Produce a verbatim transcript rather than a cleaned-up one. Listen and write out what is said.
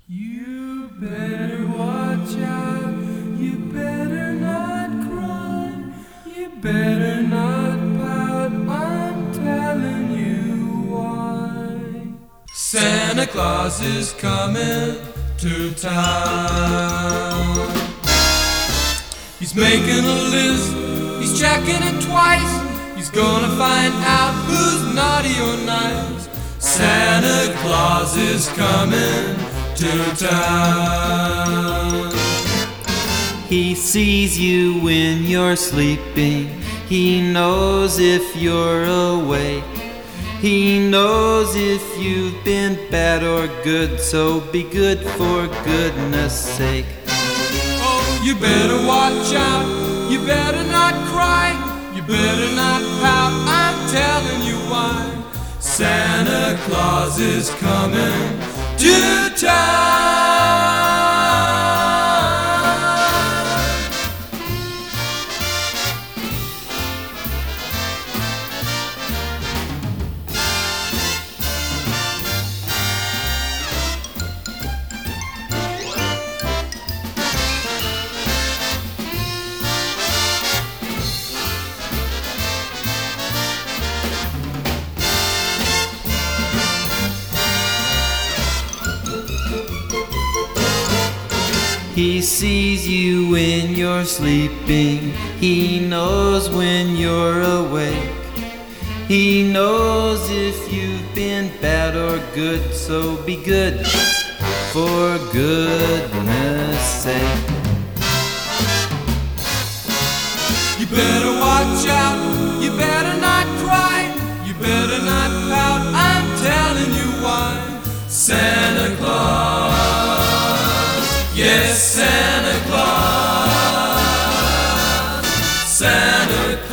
You better watch out, you better not cry, you better not pout, I'm telling you why. Santa Claus is coming to town. He's making a list, he's checking it twice, he's gonna find out who's naughty or nice. Santa Claus is coming to town. He sees you when you're sleeping, he knows if you're awake, he knows if you've been bad or good, so be good for goodness sake. Oh, you better watch out, you better not cry, you better not pout, I'm telling you why. Santa Claus is coming to town. He sees you when you're sleeping, he knows when you're awake, he knows if you've been bad or good, so be good for goodness sake. You better watch out, you better not cry, you better not pout, I'm telling you why. Santa Claus, yes, Santa Claus, Santa Claus.